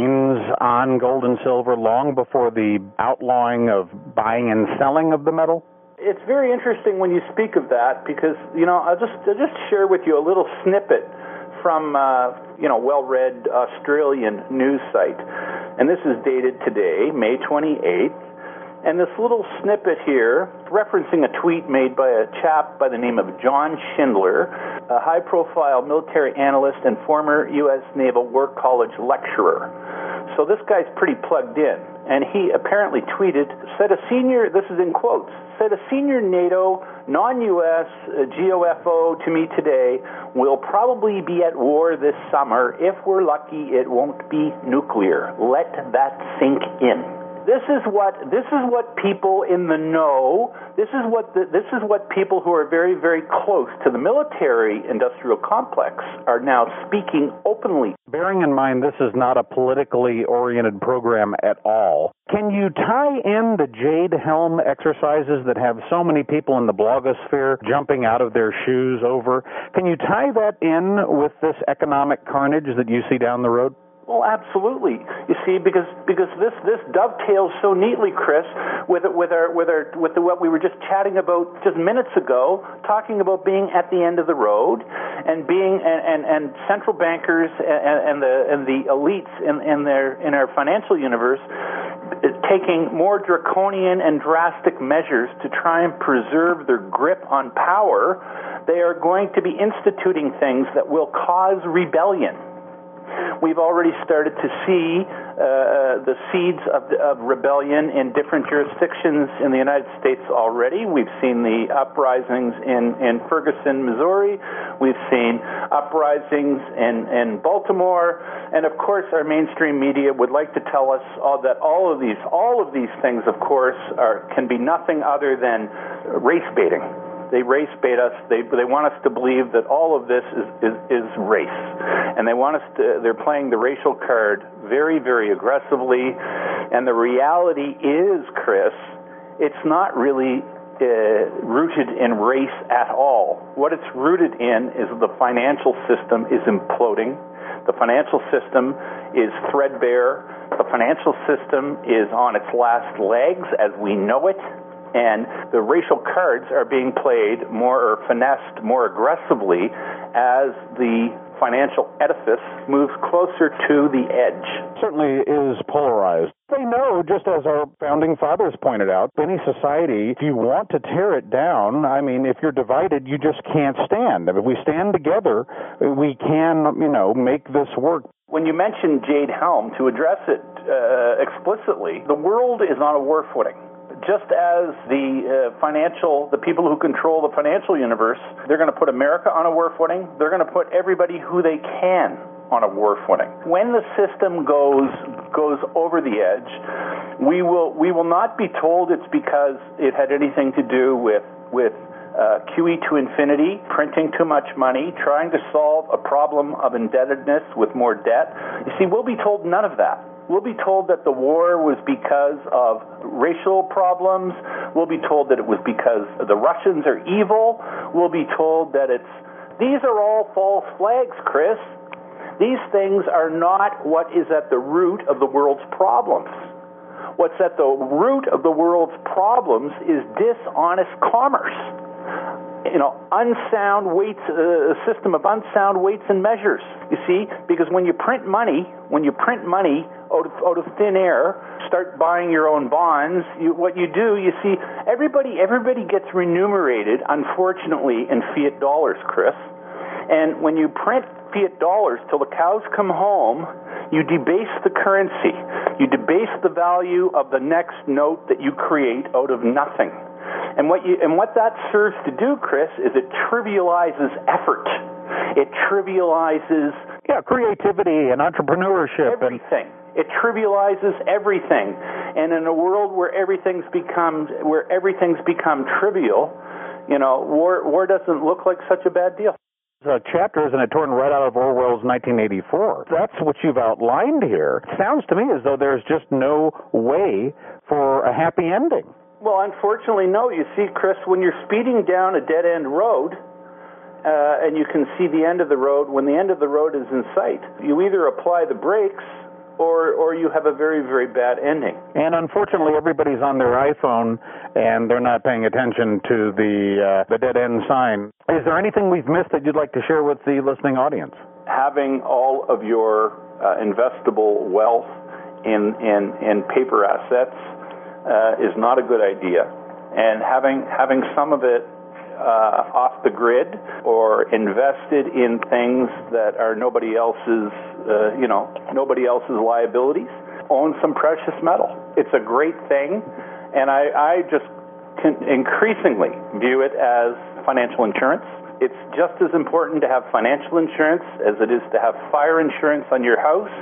on gold and silver long before the outlawing of buying and selling of the metal? It's very interesting when you speak of that, because, you know, I'll just I'll just share with you a little snippet from, uh, you know, well-read Australian news site. And this is dated today, May twenty-eighth. And this little snippet here, referencing a tweet made by a chap by the name of John Schindler, a high-profile military analyst and former U S Naval War College lecturer. So this guy's pretty plugged in. And he apparently tweeted, said a senior, this is in quotes, said a senior NATO, non-U S G O F O to me today, will probably be at war this summer. If we're lucky, it won't be nuclear. Let that sink in. This is what this is what people in the know. This is what the, this is what people who are very, very close to the military-industrial complex are now speaking openly. Bearing in mind this is not a politically oriented program at all, can you tie in the Jade Helm exercises that have so many people in the blogosphere jumping out of their shoes over? Can you tie that in with this economic carnage that you see down the road? Well, absolutely. You see, because because this, this dovetails so neatly, Chris, with with our with our with the, what we were just chatting about just minutes ago, talking about being at the end of the road, and being and, and, and central bankers and, and the and the elites in, in their in our financial universe taking more draconian and drastic measures to try and preserve their grip on power. They are going to be instituting things that will cause rebellion. We've already started to see uh, the seeds of, of rebellion in different jurisdictions in the United States already. We've seen the uprisings in, in Ferguson, Missouri. We've seen uprisings in, in Baltimore. And, of course, our mainstream media would like to tell us all that all of these, all of these things, of course, are, can be nothing other than race baiting. They race bait us. They they want us to believe that all of this is, is, is race, and they want us to. They're playing the racial card very, very aggressively. And the reality is, Chris, it's not really uh, rooted in race at all. What it's rooted in is the financial system is imploding. The financial system is threadbare. The financial system is on its last legs as we know it. And the racial cards are being played more or finessed more aggressively as the financial edifice moves closer to the edge. Certainly is polarized. They know, just as our founding fathers pointed out, any society, if you want to tear it down, I mean, if you're divided, you just can't stand. If we stand together, we can, you know, make this work. When you mentioned Jade Helm, to address it uh, explicitly, the world is on a war footing. Just as the uh, financial, the people who control the financial universe, they're going to put America on a war footing, they're going to put everybody who they can on a war footing. When the system goes goes over the edge, we will we will not be told it's because it had anything to do with with uh, Q E to infinity, printing too much money, trying to solve a problem of indebtedness with more debt. You see, we'll be told none of that. We'll be told that the war was because of racial problems. We'll be told that it was because the Russians are evil. We'll be told that it's... These are all false flags, Chris. These things are not what is at the root of the world's problems. What's at the root of the world's problems is dishonest commerce. You know, unsound weights, uh, a system of unsound weights and measures. You see, because when you print money, when you print money out of, out of thin air, start buying your own bonds, you, what you do, you see, everybody, everybody gets remunerated, unfortunately, in fiat dollars, Chris. And when you print fiat dollars till the cows come home, you debase the currency. You debase the value of the next note that you create out of nothing. And what you and what that serves to do, Chris, is it trivializes effort. It trivializes yeah, creativity and entrepreneurship. Everything. And it trivializes everything. And in a world where everything's become where everything's become trivial, you know, war war doesn't look like such a bad deal. A chapter, isn't it, torn right out of Orwell's nineteen eighty-four. That's what you've outlined here. It sounds to me as though there's just no way for a happy ending. Well, unfortunately, no. You see, Chris, when you're speeding down a dead-end road, uh, and you can see the end of the road, when the end of the road is in sight, you either apply the brakes or or you have a very, very bad ending. And unfortunately, everybody's on their iPhone, and they're not paying attention to the uh, the dead-end sign. Is there anything we've missed that you'd like to share with the listening audience? Having all of your uh, investable wealth in, in, in paper assets Uh, is not a good idea, and having having some of it uh, off the grid or invested in things that are nobody else's, uh, you know, nobody else's liabilities. Own some precious metal. It's a great thing, and I, I just can increasingly view it as financial insurance. It's just as important to have financial insurance as it is to have fire insurance on your house,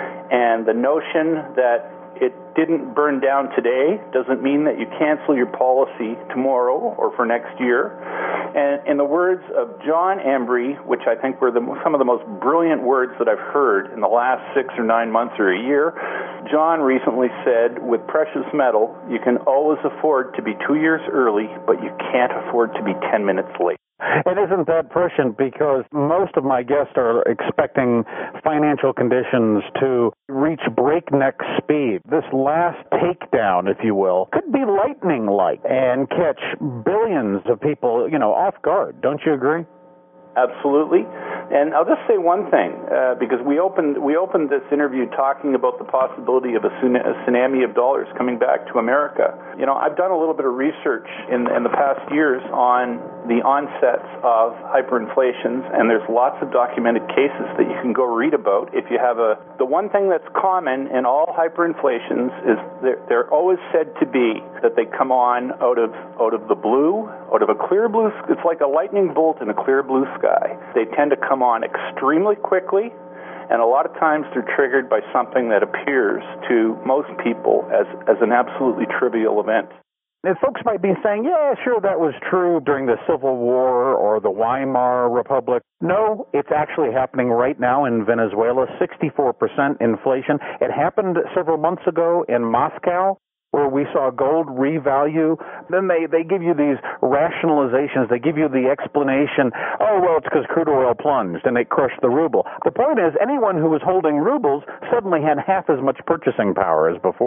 and the notion that it didn't burn down today doesn't mean that you cancel your policy tomorrow or for next year. And in the words of John Embry, which I think were the, some of the most brilliant words that I've heard in the last six or nine months or a year, John recently said, with precious metal, you can always afford to be two years early, but you can't afford to be ten minutes late. And isn't that prescient? Because most of my guests are expecting financial conditions to reach breakneck speed. This last takedown, if you will, could be lightning-like and catch billions of people, you know, off guard. Don't you agree? Absolutely. And I'll just say one thing, uh, because we opened we opened this interview talking about the possibility of a tsunami of dollars coming back to America. You know, I've done a little bit of research in, in the past years on the onsets of hyperinflations, and there's lots of documented cases that you can go read about. If you have a, the one thing that's common in all hyperinflations is they're, they're always said to be that they come on out of out of the blue, out of a clear blue. It's like a lightning bolt in a clear blue sky. They tend to come on extremely quickly, and a lot of times they're triggered by something that appears to most people as, as an absolutely trivial event. And folks might be saying, yeah, sure, that was true during the Civil War or the Weimar Republic. No, it's actually happening right now in Venezuela, sixty-four percent inflation. It happened several months ago in Moscow, where we saw gold revalue. Then they, they give you these rationalizations. They give you the explanation, oh, well, it's because crude oil plunged and it crushed the ruble. The point is, anyone who was holding rubles suddenly had half as much purchasing power as before.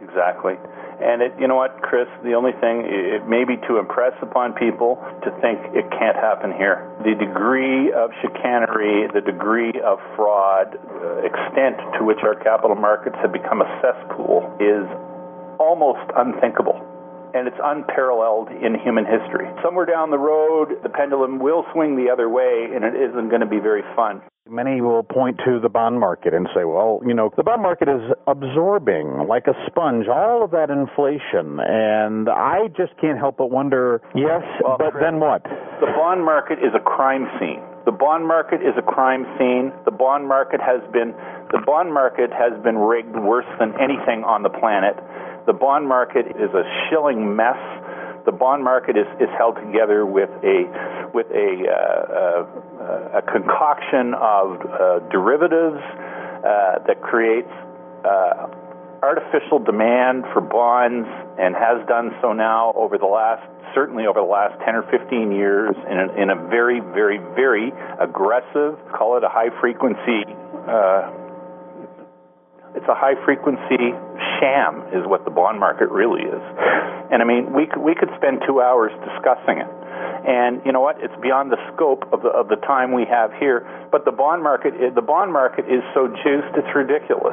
Exactly. And it, you know what, Chris, the only thing, it may be to impress upon people to think it can't happen here. The degree of chicanery, the degree of fraud, uh, extent to which our capital markets have become a cesspool is almost unthinkable. And it's unparalleled in human history. Somewhere down the road, the pendulum will swing the other way, and it isn't going to be very fun. Many will point to the bond market and say, well, you know, the bond market is absorbing like a sponge all of that inflation. And I just can't help but wonder, yes, well, but Chris, then what? The bond market is a crime scene. The bond market is a crime scene. The bond market has been the bond market has been rigged worse than anything on the planet. The bond market is a shilling mess. The bond market is, is held together with a with a, uh, uh, a concoction of uh, derivatives uh, that creates uh, artificial demand for bonds, and has done so now over the last certainly over the last ten or fifteen years in a, in a very very very aggressive, call it a high frequency. Uh, It's a high-frequency sham is what the bond market really is. And, I mean, we could, we could spend two hours discussing it. And you know what? It's beyond the scope of the, of the time we have here. But the bond market, the bond market is so juiced, it's ridiculous.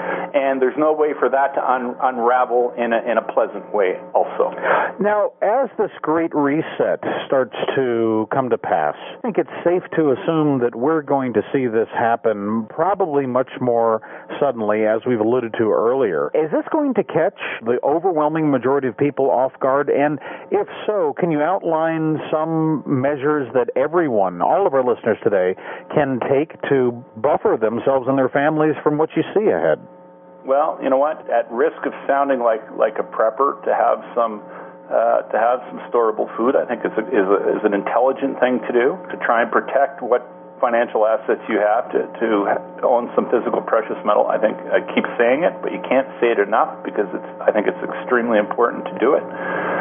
And there's no way for that to un, unravel in a, in a pleasant way also. Now, as this great reset starts to come to pass, I think it's safe to assume that we're going to see this happen probably much more suddenly, as we've alluded to earlier. Is this going to catch the overwhelming majority of people off guard? And if so, can you outline some measures that everyone, all of our listeners today, can take to buffer themselves and their families from what you see ahead? Well, you know what? At risk of sounding like, like a prepper, to have some uh, to have some storable food, I think is a, is, a, is an intelligent thing to do, to try and protect what financial assets you have, to, to own some physical precious metal. I think I keep saying it, but you can't say it enough, because it's I think it's extremely important to do it.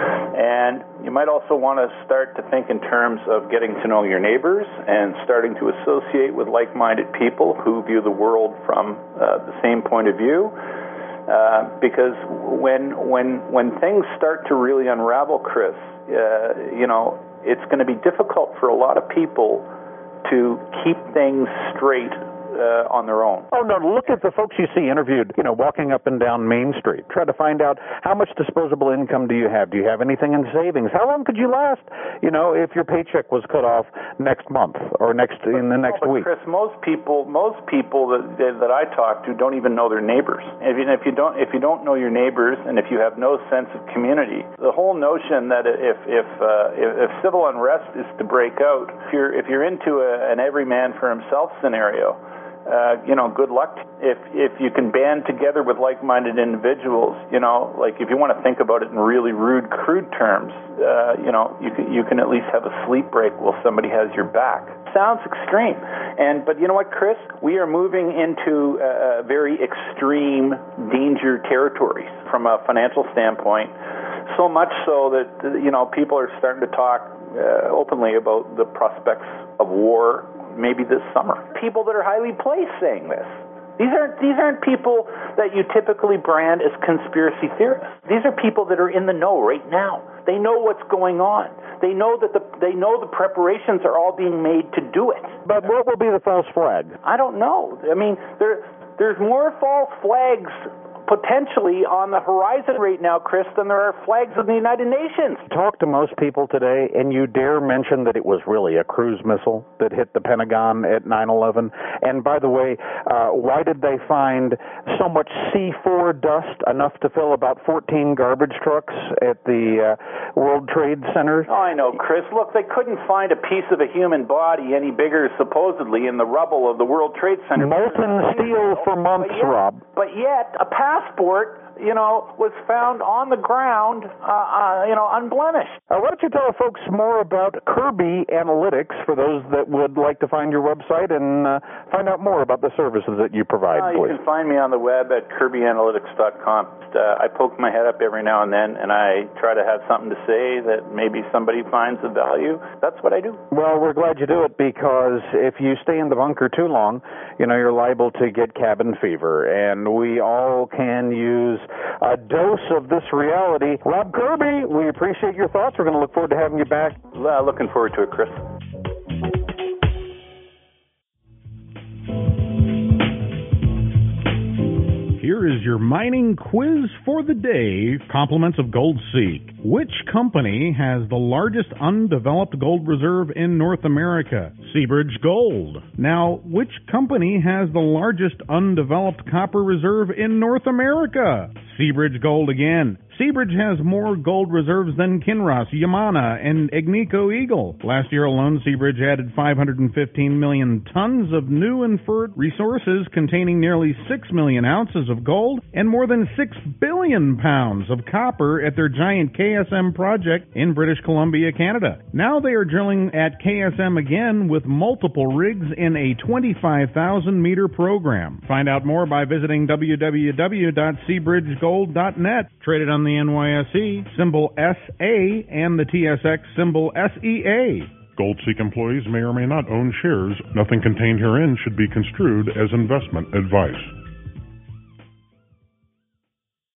And you might also want to start to think in terms of getting to know your neighbors and starting to associate with like-minded people who view the world from uh, the same point of view. Uh, because when when when things start to really unravel, Chris, uh, you know, it's going to be difficult for a lot of people to keep things straight uh, on their own. Oh, no, look at the folks you see interviewed, you know, walking up and down Main Street. Try to find out, how much disposable income do you have? Do you have anything in savings? How long could you last, you know, if your paycheck was cut off next month or next in the next no, but week? Chris, most people, most people that that I talk to don't even know their neighbors. If you, if you don't, if you don't know your neighbors, and if you have no sense of community, the whole notion that if if uh, if, if civil unrest is to break out, if you're if you're into a, an every man for himself scenario, Uh, you know, good luck. If if you can band together with like-minded individuals, you know, like if you want to think about it in really rude, crude terms, uh, you know, you can you can at least have a sleep break while somebody has your back. Sounds extreme, and but you know what, Chris? We are moving into uh, very extreme danger territories from a financial standpoint. So much so that you know people are starting to talk uh, openly about the prospects of war. Maybe this summer. People that are highly placed saying this. These aren't these aren't people that you typically brand as conspiracy theorists. These are people that are in the know right now. They know what's going on. They know that the they know the preparations are all being made to do it. But what will be the false flag? I don't know. I mean, there there's more false flags potentially on the horizon right now, Chris, than there are flags of the United Nations. Talk to most people today, and you dare mention that it was really a cruise missile that hit the Pentagon at nine eleven. And by the way, uh, why did they find so much C four dust, enough to fill about fourteen garbage trucks at the uh, World Trade Center? Oh, I know, Chris. Look, they couldn't find a piece of a human body any bigger, supposedly, in the rubble of the World Trade Center. Molten steel for months, but yet, Rob. But yet, a passport, you know, was found on the ground, uh, uh, you know, unblemished. Uh, why don't you tell folks more about Kirby Analytics for those that would like to find your website and uh, find out more about the services that you provide, uh, please? You can find me on the web at kirby analytics dot com. Uh, I poke my head up every now and then, and I try to have something to say that maybe somebody finds of value. That's what I do. Well, we're glad you do it, because if you stay in the bunker too long, you know, you're liable to get cabin fever, and we all can use a dose of this reality. Rob Kirby, we appreciate your thoughts. We're going to look forward to having you back. Uh, looking forward to it, Chris. Here is your mining quiz for the day, compliments of GoldSeek. Which company has the largest undeveloped gold reserve in North America? Seabridge Gold. Now, which company has the largest undeveloped copper reserve in North America? Seabridge Gold again. Seabridge has more gold reserves than Kinross, Yamana, and Agnico Eagle. Last year alone, Seabridge added five hundred fifteen million tons of new inferred resources containing nearly six million ounces of gold and more than six billion pounds of copper at their giant K S M project in British Columbia, Canada. Now they are drilling at K S M again with multiple rigs in a twenty-five thousand meter program. Find out more by visiting w w w dot seabridge gold dot net. Traded on the N Y S E, symbol S A, and the T S X, symbol S E A. GoldSeek employees may or may not own shares. Nothing contained herein should be construed as investment advice.